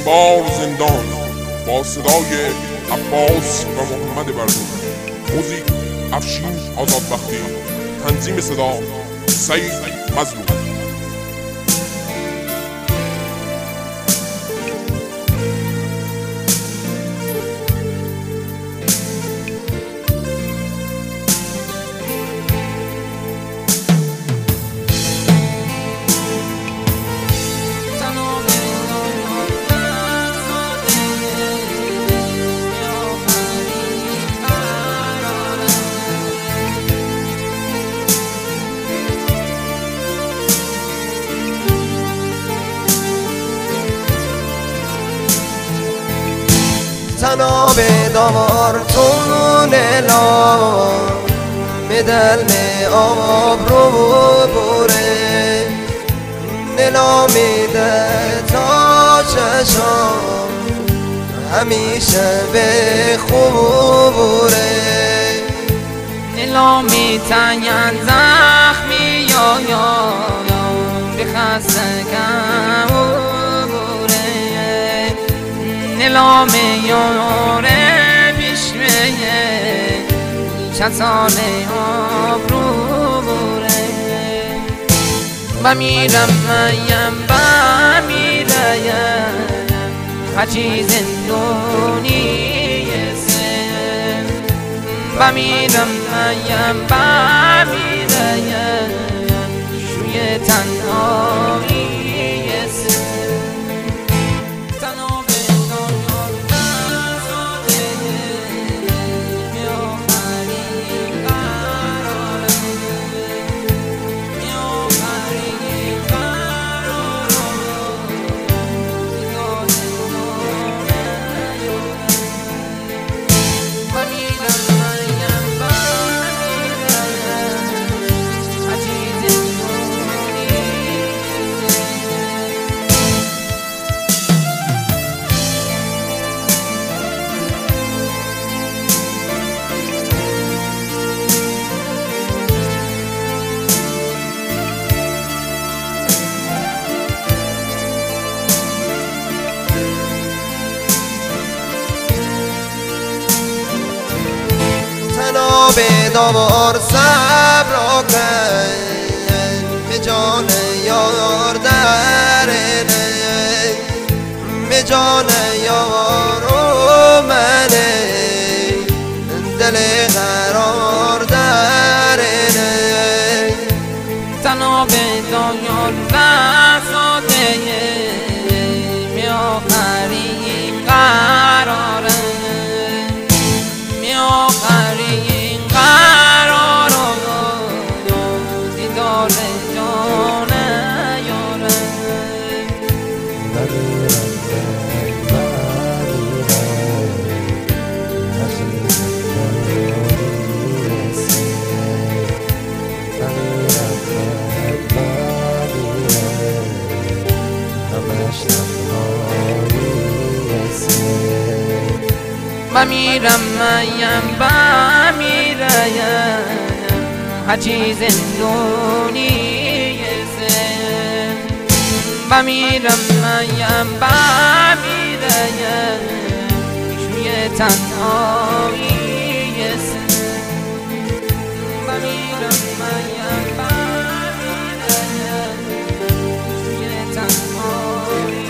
بار زندان با صدای عباس و محمد بردون. موزیک افشین آزادبختی. تنظیم صدا سعید مظلوم. تناب دار تون دل می آب رو بوره نلا میده تا چشام همیشه به خوبوره نلا میتین زخمی یا به خستگم بوره نلا میاره بیشمه چند ساله آب رو بوره و میرم میم و میرم هرچی زندونی سن و میرم میم و میرم شوی تنهایی سن بدوار صبر کن به جان یار درنه به جان یار و منه دل قرار درنه تنها به دایار وفاده می آخری قراره می آخری و میرم میم و میرم هرچی زندونی سن و میرم میم و میرم شوی تنهایی سن و میرم میم و میرم شوی تنهایی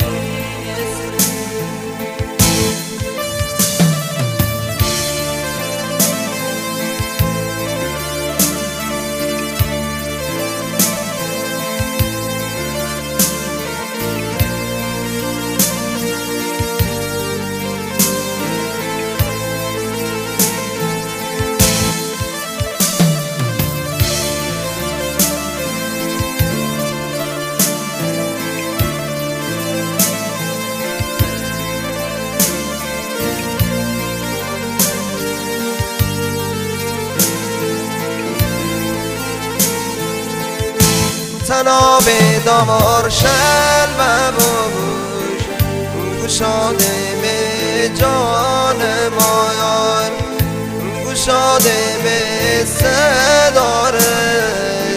تناب دامار شل و بوش گشاده به جان مایان گشاده به صداره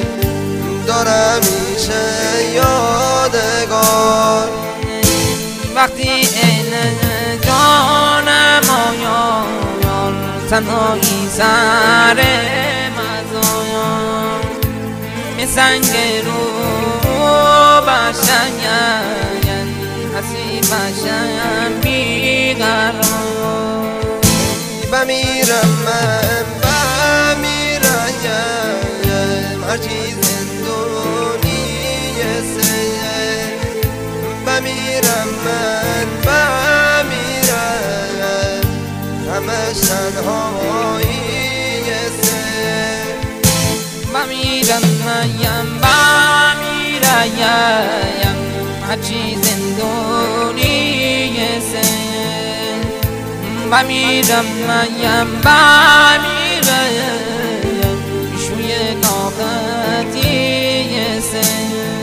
دارم میشه یادگار و وقتی این جانم آیان تنهایی سر مزایم سنگ رو باشن حسی باشن بیقرار بمیرم من بمیرم هرچی زندونی سر بمیرم من بمیرم همش تنهایی سر بمیرم من بمیرم هرچی زندونی سر بمیرم من بمیرم شوی طاقتی سر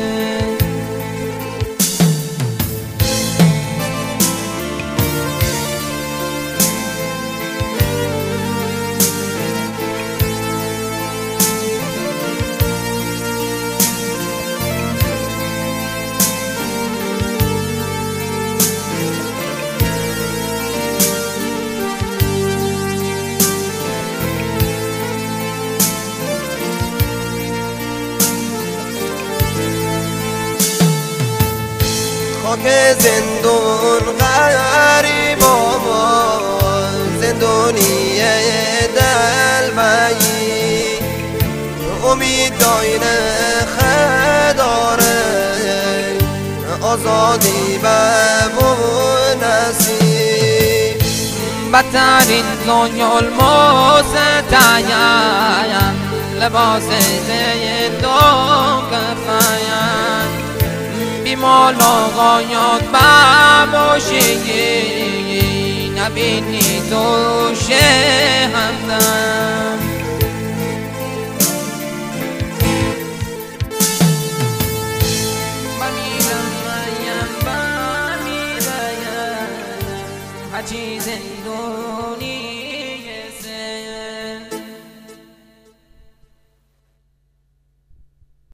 خاک زندون غریبا زندونی دلبایی امید داینه خداره آزادی و نصیب بدترین دنیا المستعین لباس زیدون کفاین بیمال آقایان بباشی نبینی تو شهندم بمیرم بمیرم هرچی زندونی